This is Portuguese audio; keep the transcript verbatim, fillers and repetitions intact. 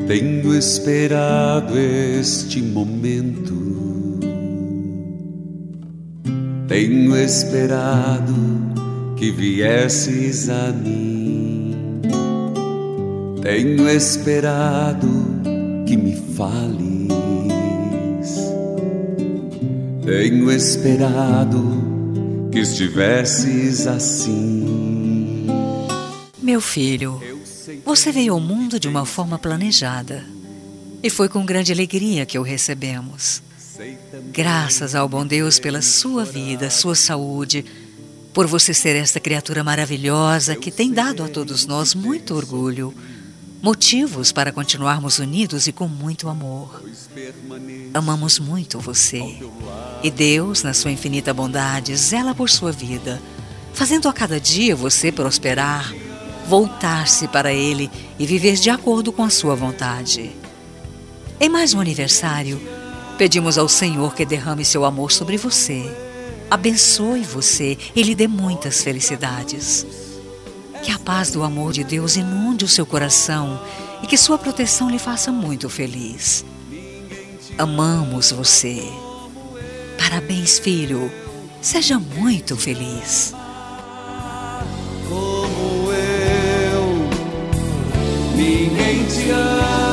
Tenho esperado este momento, tenho esperado que viesses a mim, tenho esperado que me fales, tenho esperado que estivesses assim. Meu filho, você veio ao mundo de uma forma planejada e foi com grande alegria que o recebemos. Graças ao bom Deus pela sua vida, sua saúde, por você ser esta criatura maravilhosa que tem dado a todos nós muito orgulho, motivos para continuarmos unidos e com muito amor. Amamos muito você e Deus, na sua infinita bondade, zela por sua vida, fazendo a cada dia você prosperar, voltar-se para Ele e viver de acordo com a sua vontade. Em mais um aniversário, pedimos ao Senhor que derrame seu amor sobre você, abençoe você e lhe dê muitas felicidades. Que a paz do amor de Deus inunde o seu coração e que sua proteção lhe faça muito feliz. Amamos você. Parabéns, filho. Seja muito feliz. Ninguém te ama.